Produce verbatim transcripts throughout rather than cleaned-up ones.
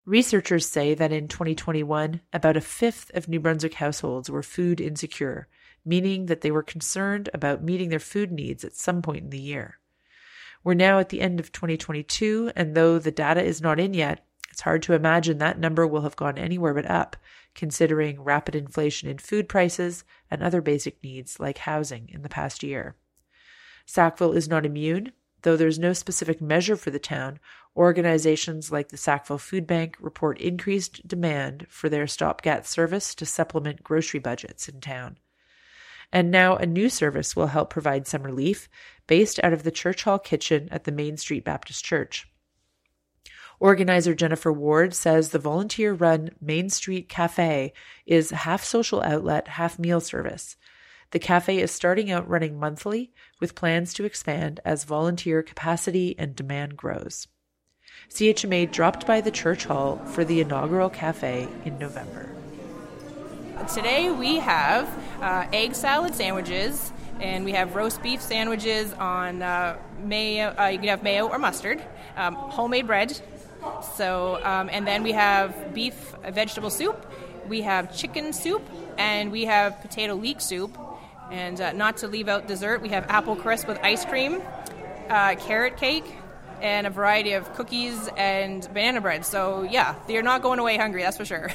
Researchers say that in twenty twenty-one, about a fifth of New Brunswick households were food insecure, meaning that they were concerned about meeting their food needs at some point in the year. We're now at the end of twenty twenty-two, and though the data is not in yet, it's hard to imagine that number will have gone anywhere but up, considering rapid inflation in food prices and other basic needs like housing in the past year. Sackville is not immune. Though there's no specific measure for the town, organizations like the Sackville Food Bank report increased demand for their stopgap service to supplement grocery budgets in town. And now a new service will help provide some relief, based out of the Church Hall kitchen at the Main Street Baptist Church. Organizer Jennifer Ward says the volunteer-run Main Street Cafe is half social outlet, half meal service. The cafe is starting out running monthly, with plans to expand as volunteer capacity and demand grows. C H M A dropped by the Church Hall for the inaugural cafe in November. Today we have uh, egg salad sandwiches, and we have roast beef sandwiches on uh, mayo. Uh, you can have mayo or mustard, um, homemade bread. So, um, and then we have beef vegetable soup. We have chicken soup, and we have potato leek soup. And uh, not to leave out dessert, we have apple crisp with ice cream, uh, carrot cake, and a variety of cookies and banana bread. So, yeah, you're not going away hungry, that's for sure.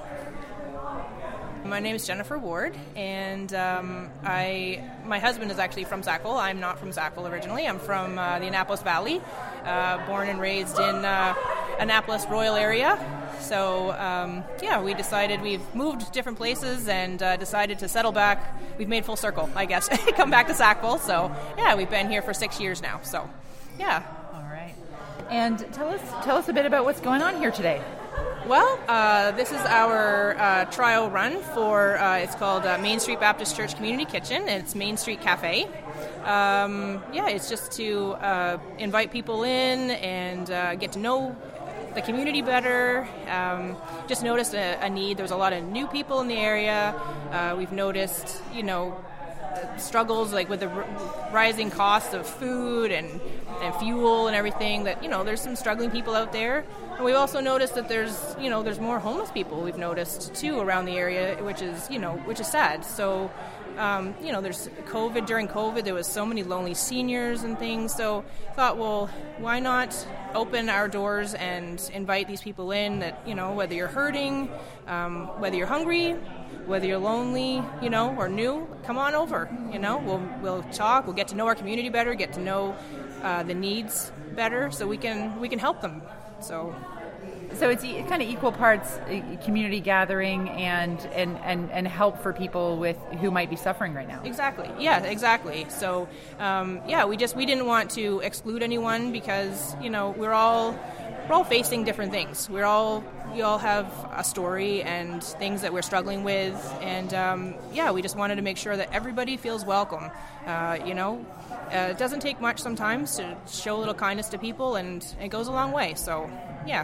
My name is Jennifer Ward, and um, I my husband is actually from Sackville. I'm not from Sackville originally. I'm from uh, the Annapolis Valley, uh, born and raised in uh, Annapolis Royal area. So, um, yeah, we decided we've moved different places and uh, decided to settle back. We've made full circle, I guess, come back to Sackville. So, yeah, we've been here for six years now. So, yeah. All right. And tell us tell us a bit about what's going on here today. Well, uh, this is our uh, trial run for, uh, it's called uh, Main Street Baptist Church Community Kitchen, and it's Main Street Cafe. Um, yeah, it's just to uh, invite people in and uh, get to know the community better. Um, just noticed a, a need. There's a lot of new people in the area. Uh, we've noticed, you know, struggles like with the r- rising cost of food and, and fuel and everything, that, you know, there's some struggling people out there. And we've also noticed that there's, you know, there's more homeless people we've noticed too around the area, which is, you know, which is sad. So, um, you know, there's COVID, during COVID, there was so many lonely seniors and things. So I thought, well, why not open our doors and invite these people in that, you know, whether you're hurting, um, whether you're hungry, whether you're lonely, you know, or new, come on over, you know, we'll we'll talk, we'll get to know our community better, get to know uh, the needs better, so we can we can help them. So so it's e- kind of equal parts community gathering and, and, and, and help for people with who might be suffering right now. Exactly. Yeah, exactly. So, um, yeah, we just we didn't want to exclude anyone because, you know, we're all we're all facing different things. We're all we all have a story and things that we're struggling with, and um, yeah, we just wanted to make sure that everybody feels welcome. Uh, you know, uh, it doesn't take much sometimes to show a little kindness to people, and it goes a long way. So, yeah.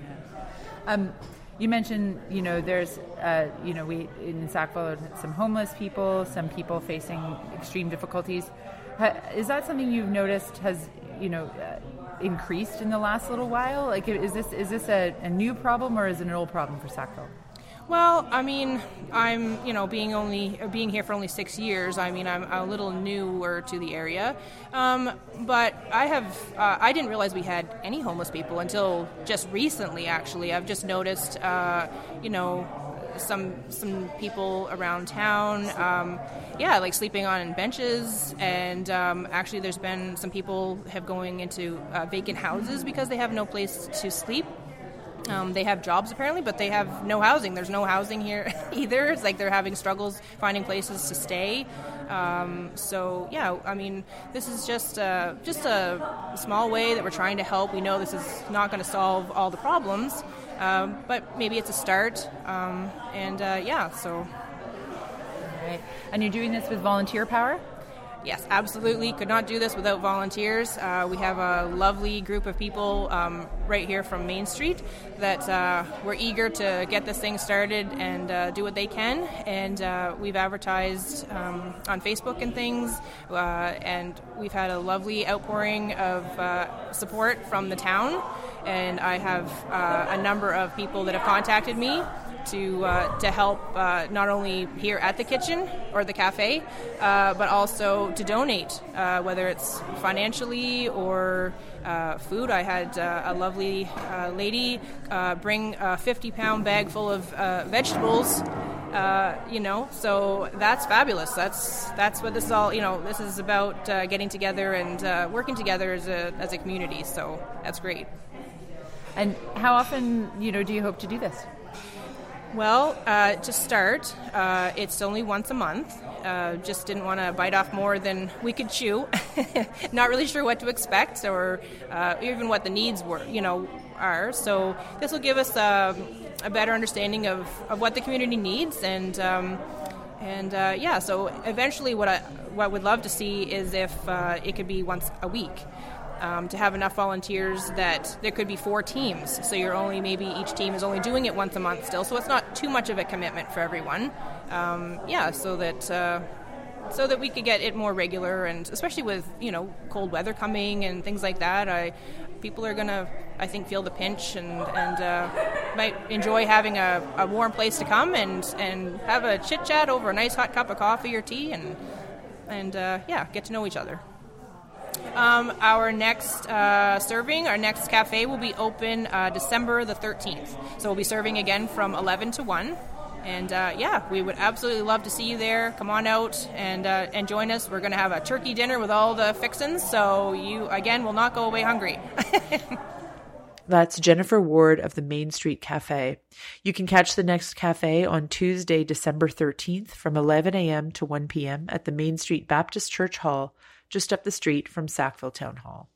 Um, you mentioned, you know, there's, uh, you know, we in Sackville some homeless people, some people facing extreme difficulties. Ha, is that something you've noticed has, you know, uh, increased in the last little while? Like, is this is this a, a new problem or is it an old problem for Sackville? Well, I mean, I'm, you know, being only being here for only six years. I mean, I'm a little newer to the area, um, but I have uh, I didn't realize we had any homeless people until just recently. Actually, I've just noticed, uh, you know, some some people around town, um, yeah, like sleeping on benches, and um, actually, there's been some people have going into uh, vacant houses because they have no place to sleep. Um, they have jobs apparently, but they have no housing. There's no housing here either. It's like they're having struggles finding places to stay. Um, so yeah, I mean, this is just uh, just a small way that we're trying to help. We know this is not going to solve all the problems, um, but maybe it's a start. Um, and uh, yeah, so. All right. And you're doing this with volunteer power? Yes, absolutely. Could not do this without volunteers. Uh, we have a lovely group of people um, right here from Main Street that uh, we're eager to get this thing started and uh, do what they can. And uh, we've advertised um, on Facebook and things, uh, and we've had a lovely outpouring of uh, support from the town. and I have uh, a number of people that have contacted me to uh, to help uh, not only here at the kitchen or the cafe, uh, but also to donate, uh, whether it's financially or uh, food. I had uh, a lovely uh, lady uh, bring a fifty pound bag full of uh, vegetables. Uh, you know, so that's fabulous. That's that's what this is all. You know, this is about uh, getting together and uh, working together as a as a community. So that's great. And how often, you know, do you hope to do this? Well, uh, to start, uh, it's only once a month. Uh, just didn't want to bite off more than we could chew. Not really sure what to expect or uh, even what the needs were, you know, are. So this will give us a, a better understanding of, of what the community needs, and um, and uh, yeah. So eventually, what I what we'd love to see is if uh, it could be once a week. Um, to have enough volunteers that there could be four teams. So you're only, maybe each team is only doing it once a month still. So it's not too much of a commitment for everyone. Um, yeah, so that uh, so that we could get it more regular, and especially with, you know, cold weather coming and things like that, I people are going to, I think, feel the pinch and, and uh, might enjoy having a, a warm place to come and, and have a chit-chat over a nice hot cup of coffee or tea and, and uh, yeah, get to know each other. Um, our next uh, serving, our next cafe will be open uh, December the thirteenth. So we'll be serving again from eleven to one. And uh, yeah, we would absolutely love to see you there. Come on out and, uh, and join us. We're going to have a turkey dinner with all the fixins. So you, again, will not go away hungry. That's Jennifer Ward of the Main Street Cafe. You can catch the next cafe on Tuesday, December thirteenth from eleven a.m. to one p.m. at the Main Street Baptist Church Hall, just up the street from Sackville Town Hall.